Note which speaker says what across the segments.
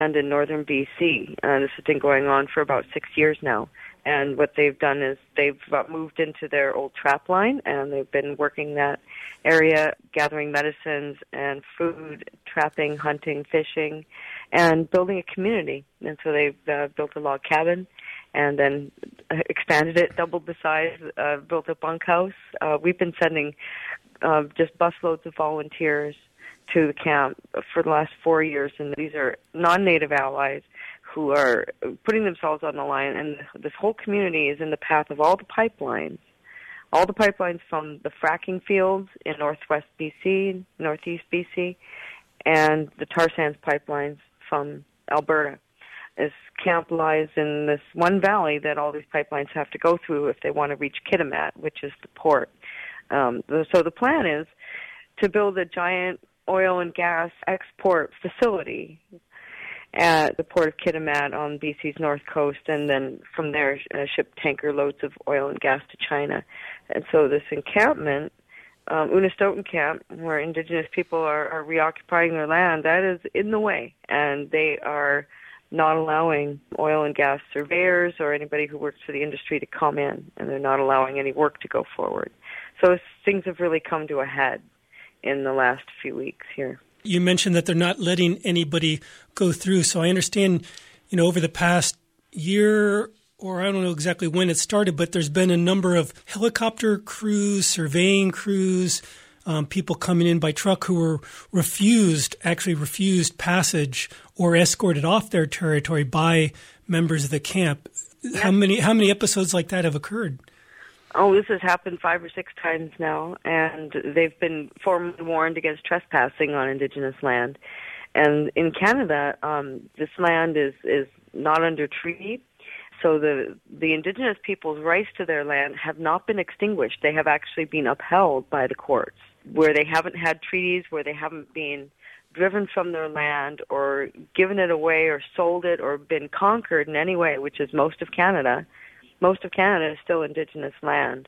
Speaker 1: in northern BC. This has been going on for about 6 years now. And what they've done is they've moved into their old trap line, and they've been working that area, gathering medicines and food, trapping, hunting, fishing, and building a community. And so they've built a log cabin and then expanded it, doubled the size, built a bunkhouse. We've been sending just busloads of volunteers to the camp for the last 4 years, and these are non-Native allies who are putting themselves on the line, and this whole community is in the path of all the pipelines from the fracking fields in northwest BC, northeast BC, and the tar sands pipelines from Alberta. This camp lies in this one valley that all these pipelines have to go through if they want to reach Kitimat, which is the port. So the plan is to build a giant oil and gas export facility at the port of Kitimat on BC's north coast, and then from there ship tanker loads of oil and gas to China. And so this encampment, Unistoten Camp, where Indigenous people are reoccupying their land, that is in the way, and they are not allowing oil and gas surveyors or anybody who works for the industry to come in, and they're not allowing any work to go forward. So things have really come to a head in the last few weeks here.
Speaker 2: You mentioned that they're not letting anybody go through. So I understand, over the past year, or I don't know exactly when it started, but there's been a number of helicopter crews, surveying crews, people coming in by truck who were refused passage or escorted off their territory by members of the camp. Yes. How many episodes like that have occurred?
Speaker 1: Oh, this has happened 5 or 6 times now, and they've been formally warned against trespassing on Indigenous land. And in Canada, this land is not under treaty, so the Indigenous people's rights to their land have not been extinguished. They have actually been upheld by the courts, where they haven't had treaties, where they haven't been driven from their land or given it away or sold it or been conquered in any way, which is most of Canada. Most of Canada is still Indigenous land.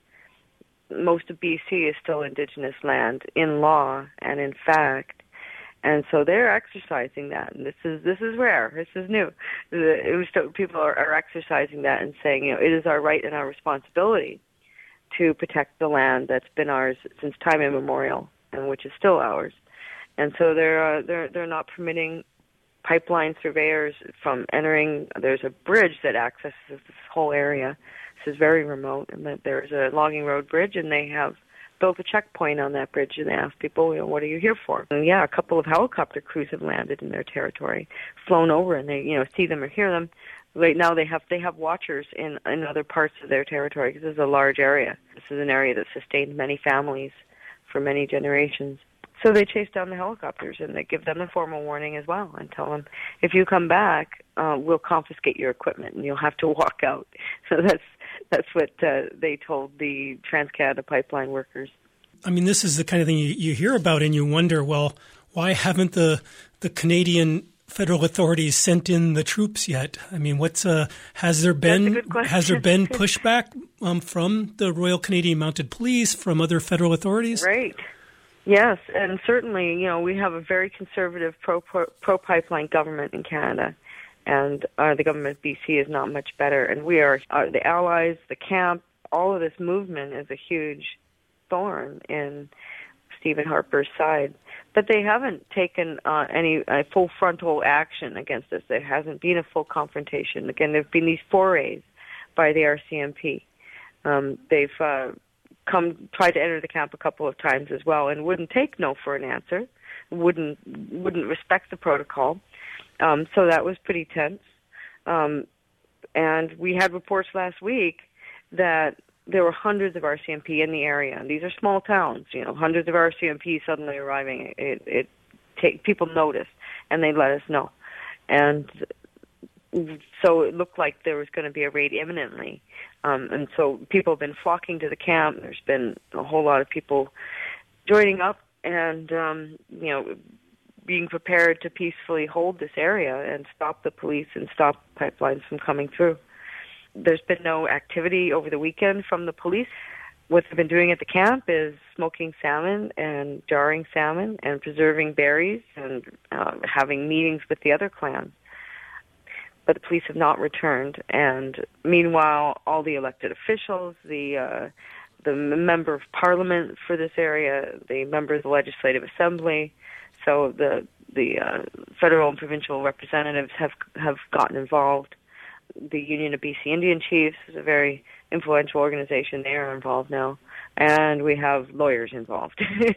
Speaker 1: Most of BC is still Indigenous land in law and in fact. And so they're exercising that. And this is rare. This is new. People are exercising that and saying, it is our right and our responsibility to protect the land that's been ours since time immemorial and which is still ours. And so they're not permitting pipeline surveyors from entering. There's a bridge that accesses this whole area. This is very remote, and there's a logging road bridge, and they have built a checkpoint on that bridge, and they ask people, what are you here for? And a couple of helicopter crews have landed in their territory, flown over, and they see them or hear them. Right now they have watchers in other parts of their territory, because this is a large area. This is an area that sustained many families for many generations. So they chase down the helicopters, and they give them a formal warning as well and tell them, if you come back, we'll confiscate your equipment and you'll have to walk out. So that's what they told the Trans-Canada pipeline workers.
Speaker 2: I mean, this is the kind of thing you hear about and you wonder, well, why haven't the Canadian federal authorities sent in the troops yet? I mean, has there been pushback from the Royal Canadian Mounted Police, from other federal authorities?
Speaker 1: Right. Yes, and certainly, we have a very conservative pro-pipeline government in Canada, and the government of BC is not much better. And we are the allies, the camp, all of this movement is a huge thorn in Stephen Harper's side. But they haven't taken any full frontal action against us. There hasn't been a full confrontation. Again, there have been these forays by the RCMP. They've tried to enter the camp a couple of times as well, and wouldn't take no for an answer, wouldn't respect the protocol. So that was pretty tense. And we had reports last week that there were hundreds of RCMP in the area, and these are small towns. Hundreds of RCMP suddenly arriving. People noticed, and they let us know, and so it looked like there was going to be a raid imminently. And so people have been flocking to the camp. There's been a whole lot of people joining up and, being prepared to peacefully hold this area and stop the police and stop pipelines from coming through. There's been no activity over the weekend from the police. What they've been doing at the camp is smoking salmon and jarring salmon and preserving berries and having meetings with the other clans. but the police have not returned. And meanwhile, all the elected officials, the member of parliament for this area, the member of the legislative assembly, so the federal and provincial representatives have gotten involved. The Union of BC Indian Chiefs is a very influential organization. They are involved now. And we have lawyers involved.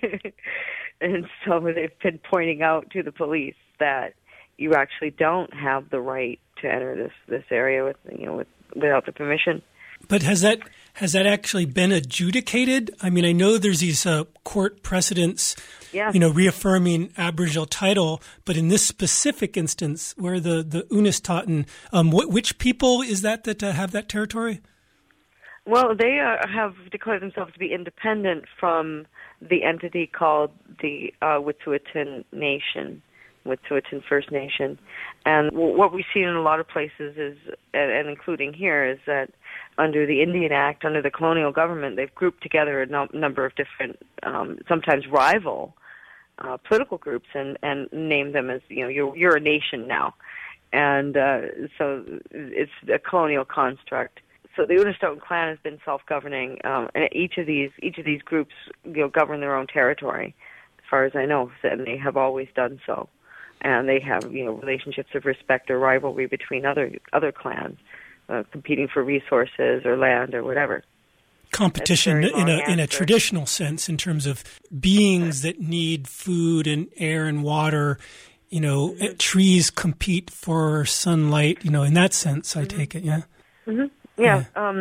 Speaker 1: And so they've been pointing out to the police that you actually don't have the right to enter this area without the permission.
Speaker 2: But has that actually been adjudicated? I mean, I know there's these court precedents,
Speaker 1: yes,
Speaker 2: reaffirming Aboriginal title, but in this specific instance, where the Unist'ot'en, which people is that have that territory?
Speaker 1: Well, they have declared themselves to be independent from the entity called the Wet'suwet'en Nation, Wet'suwet'en First Nation. And what we've seen in a lot of places is, and including here, is that under the Indian Act, under the colonial government, they've grouped together a number of different, sometimes rival political groups and named them as, you're a nation now. And so it's a colonial construct. So the Unist'ot'en clan has been self-governing, and each of these groups, govern their own territory, as far as I know, and they have always done so. And they have, relationships of respect or rivalry between other clans, competing for resources or land or whatever.
Speaker 2: Competition in a traditional sense, in terms of beings that need food and air and water. Mm-hmm. Trees compete for sunlight. In that sense, mm-hmm. I take it. Yeah.
Speaker 1: Mm-hmm. Yeah.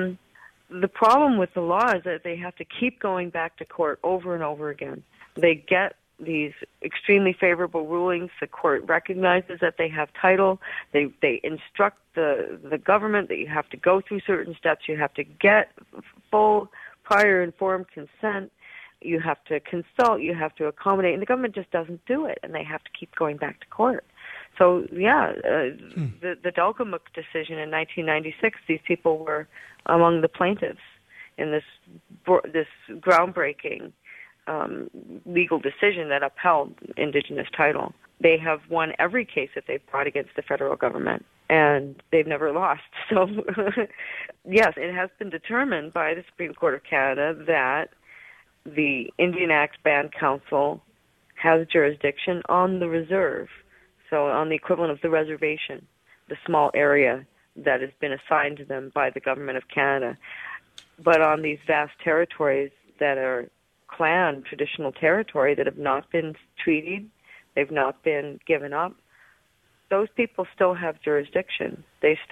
Speaker 1: The problem with the law is that they have to keep going back to court over and over again. They get these extremely favorable rulings. The court recognizes that they have title. They instruct the government that you have to go through certain steps. You have to get full prior informed consent. You have to consult. You have to accommodate. And the government just doesn't do it, and they have to keep going back to court. So, the Delgamuukw decision in 1996, these people were among the plaintiffs in this groundbreaking legal decision that upheld Indigenous title. They have won every case that they've brought against the federal government, and they've never lost. So, yes, it has been determined by the Supreme Court of Canada that the Indian Act Band Council has jurisdiction on the reserve, so on the equivalent of the reservation, the small area that has been assigned to them by the Government of Canada. But on these vast territories that are clan, traditional territory, that have not been treated, they've not been given up, those people still have jurisdiction. They are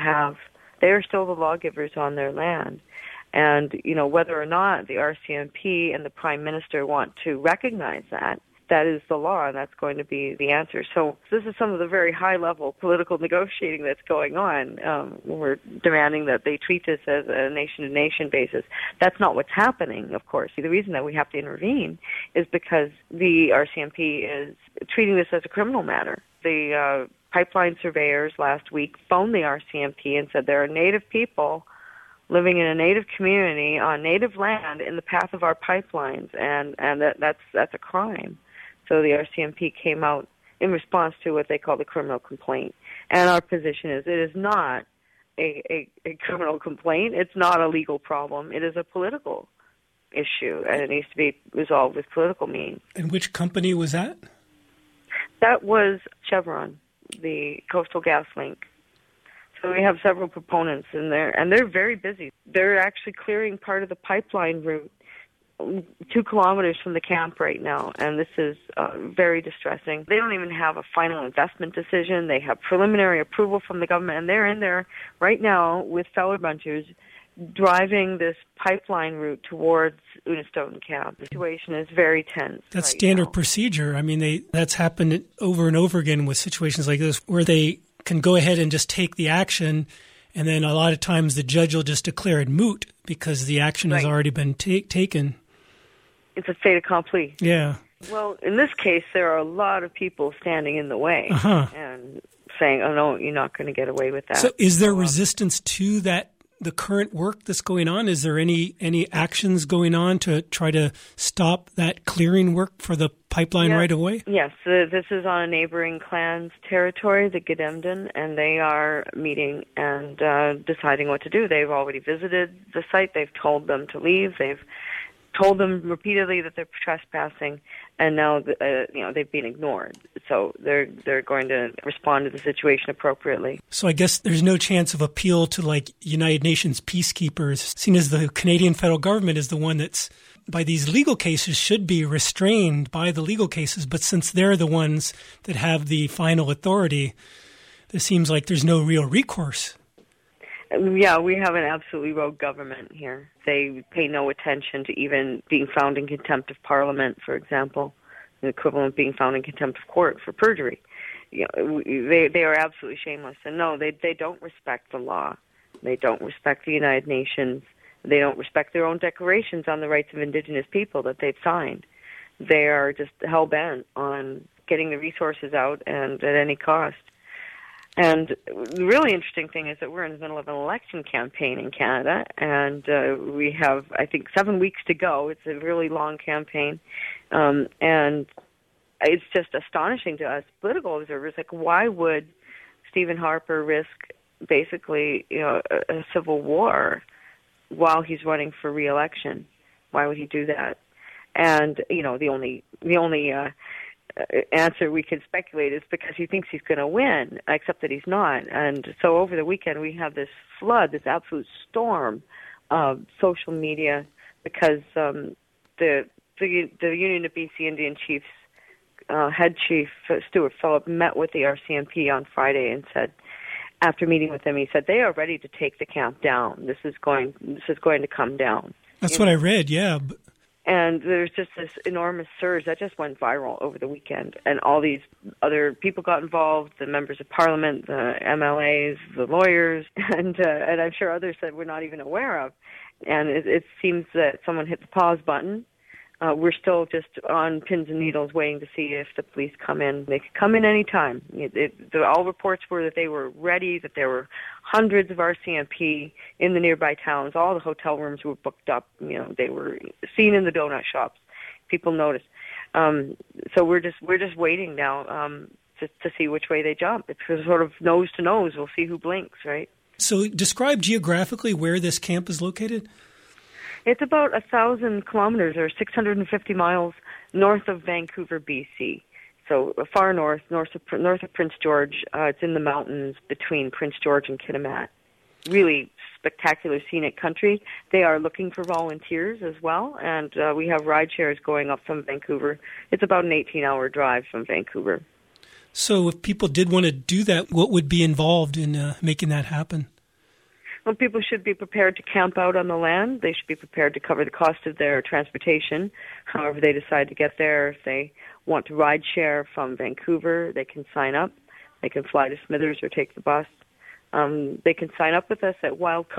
Speaker 1: still the lawgivers on their land. And, whether or not the RCMP and the Prime Minister want to recognize that is the law, and that's going to be the answer. So this is some of the very high-level political negotiating that's going on. We're demanding that they treat this as a nation-to-nation basis. That's not what's happening, of course. The reason that we have to intervene is because the RCMP is treating this as a criminal matter. The pipeline surveyors last week phoned the RCMP and said there are Native people living in a Native community on Native land in the path of our pipelines, and that's a crime. So the RCMP came out in response to what they call the criminal complaint. And our position is it is not a criminal complaint. It's not a legal problem. It is a political issue, and it needs to be resolved with political means.
Speaker 2: And which company was that?
Speaker 1: That was Chevron, the Coastal GasLink. So we have several proponents in there, and they're very busy. They're actually clearing part of the pipeline route 2 kilometers from the camp right now, and this is very distressing. They don't even have a final investment decision. They have preliminary approval from the government, and they're in there right now with fellow bunchers driving this pipeline route towards Unist'ot'en camp. The situation is very tense.
Speaker 2: That's standard procedure. I mean, that's happened over and over again with situations like this, where they can go ahead and just take the action, and then a lot of times the judge will just declare it moot because the action has already been taken.
Speaker 1: It's a fait accompli.
Speaker 2: Yeah.
Speaker 1: Well, in this case, there are a lot of people standing in the way and saying, oh, no, you're not going to get away with that.
Speaker 2: So is there resistance to that, the current work that's going on? Is there any actions going on to try to stop that clearing work for the pipeline right away?
Speaker 1: Yes, this is on a neighboring clan's territory, the Gedemden, and they are meeting and deciding what to do. They've already visited the site. They've told them to leave. They've told them repeatedly that they're trespassing, and now they've been ignored. So they're going to respond to the situation appropriately.
Speaker 2: So I guess there's no chance of appeal to like United Nations peacekeepers, seeing as the Canadian federal government is the one that's by these legal cases should be restrained by the legal cases, but since they're the ones that have the final authority, it seems like there's no real recourse.
Speaker 1: Yeah, we have an absolutely rogue government here. They pay no attention to even being found in contempt of Parliament, for example, the equivalent of being found in contempt of court for perjury. They are absolutely shameless. And no, they don't respect the law. They don't respect the United Nations. They don't respect their own declarations on the rights of Indigenous people that they've signed. They are just hell-bent on getting the resources out and at any cost. And the really interesting thing is that we're in the middle of an election campaign in Canada, and we have, I think, 7 weeks to go. It's a really long campaign, and it's just astonishing to us political observers. Like, why would Stephen Harper risk basically, a civil war while he's running for re-election? Why would he do that? And the only answer we can speculate is because he thinks he's going to win, except that he's not. And so over the weekend we have this flood, this absolute storm of social media, because the Union of BC Indian Chiefs head chief Stuart Phillip met with the RCMP on Friday and said, after meeting with them, he said they are ready to take the camp down. This is going to come down.
Speaker 2: That's what I read, yeah.
Speaker 1: And there's just this enormous surge that just went viral over the weekend. And all these other people got involved, the members of parliament, the MLAs, the lawyers, and I'm sure others that we're not even aware of. And it seems that someone hit the pause button. We're still just on pins and needles waiting to see if the police come in. They could come in any time. All reports were that they were ready, that there were hundreds of RCMP in the nearby towns. All the hotel rooms were booked up. They were seen in the donut shops. People noticed. So we're just waiting now to see which way they jump. It's sort of nose to nose. We'll see who blinks, right?
Speaker 2: So describe geographically where this camp is located.
Speaker 1: It's about 1,000 kilometers or 650 miles north of Vancouver, BC. So far north of Prince George. It's in the mountains between Prince George and Kitimat. Really spectacular scenic country. They are looking for volunteers as well, and we have ride shares going up from Vancouver. It's about an 18-hour drive from Vancouver.
Speaker 2: So if people did want to do that, what would be involved in making that happen?
Speaker 1: Well, people should be prepared to camp out on the land. They should be prepared to cover the cost of their transportation, however they decide to get there. If they want to ride share from Vancouver, they can sign up. They can fly to Smithers or take the bus. They can sign up with us at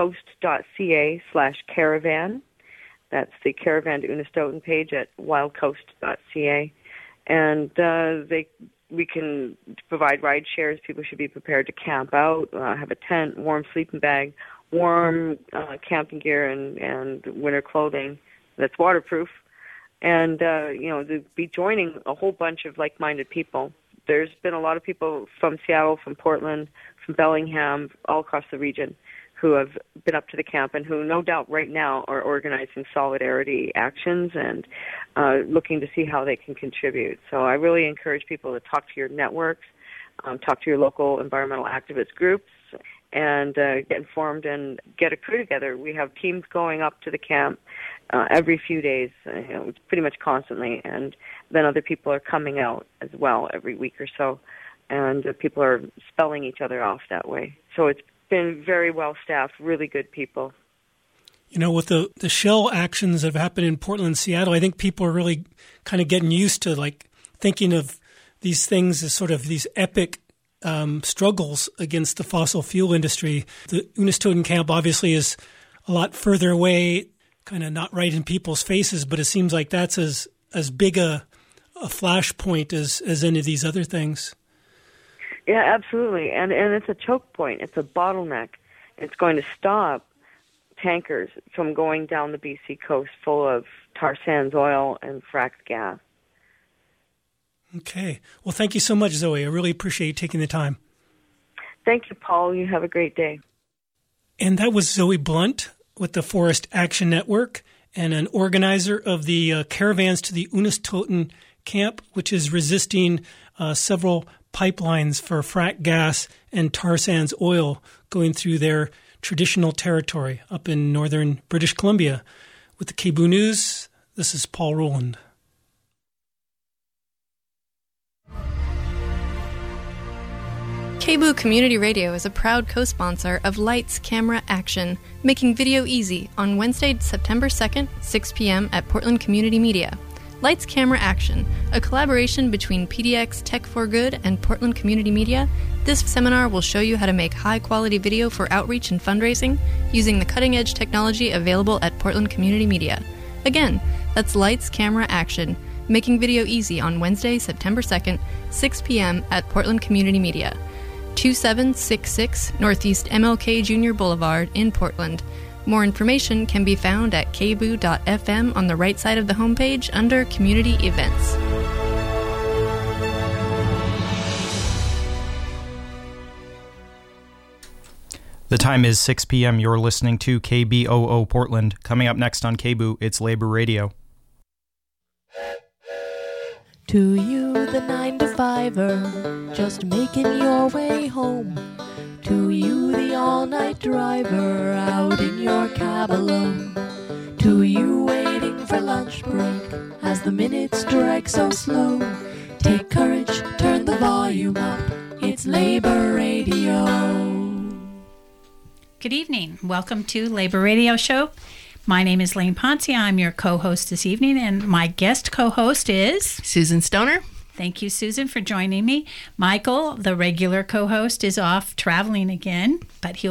Speaker 1: wildcoast.ca/caravan. That's the Caravan to Unistoten page at wildcoast.ca. And we can provide ride shares. People should be prepared to camp out, have a tent, warm sleeping bag, warm camping gear, and winter clothing that's waterproof. And, to be joining a whole bunch of like-minded people. There's been a lot of people from Seattle, from Portland, from Bellingham, all across the region who have been up to the camp and who no doubt right now are organizing solidarity actions and looking to see how they can contribute. So I really encourage people to talk to your networks, talk to your local environmental activist groups, and get informed and get a crew together. We have teams going up to the camp every few days, pretty much constantly, and then other people are coming out as well every week or so, and people are spelling each other off that way. So it's been very well staffed, really good people.
Speaker 2: With the shell actions that have happened in Portland and Seattle, I think people are really kind of getting used to thinking of these things as sort of these epic struggles against the fossil fuel industry. The Unistoten camp obviously is a lot further away, kind of not right in people's faces, but it seems like that's as big a flashpoint as any of these other things.
Speaker 1: Yeah, absolutely. And it's a choke point. It's a bottleneck. It's going to stop tankers from going down the BC coast full of tar sands oil and fracked gas.
Speaker 2: Okay. Well, thank you so much, Zoe. I really appreciate you taking the time.
Speaker 1: Thank you, Paul. You have a great day.
Speaker 2: And that was Zoe Blunt with the Forest Action Network and an organizer of the caravans to the Unistoten camp, which is resisting several pipelines for frack gas and tar sands oil going through their traditional territory up in northern British Columbia. With the KBOO News, this is Paul Rowland.
Speaker 3: KBOO Community Radio is a proud co-sponsor of Lights, Camera, Action, making video easy on Wednesday, September 2nd, 6 p.m. at Portland Community Media. Lights, Camera, Action, a collaboration between PDX Tech for Good and Portland Community Media. This seminar will show you how to make high-quality video for outreach and fundraising using the cutting-edge technology available at Portland Community Media. Again, that's Lights, Camera, Action, making video easy on Wednesday, September 2nd, 6 p.m. at Portland Community Media. 2766 Northeast MLK Jr. Boulevard in Portland. More information can be found at kboo.fm on the right side of the homepage under Community Events.
Speaker 4: The time is 6 p.m. You're listening to KBOO Portland. Coming up next on KBOO, it's Labor Radio.
Speaker 5: To you, the 9-to-5er, just making your way home. To you, the all-night driver, out in your cab alone. To you, waiting for lunch break, as the minutes drag so slow. Take courage, turn the volume up, it's Labor Radio.
Speaker 6: Good evening. Welcome to Labor Radio Show. My name is Lane Ponce. I'm your co-host this evening, and my guest co-host is
Speaker 7: Susan Stoner.
Speaker 6: Thank you, Susan, for joining me. Michael, the regular co-host, is off traveling again, but he'll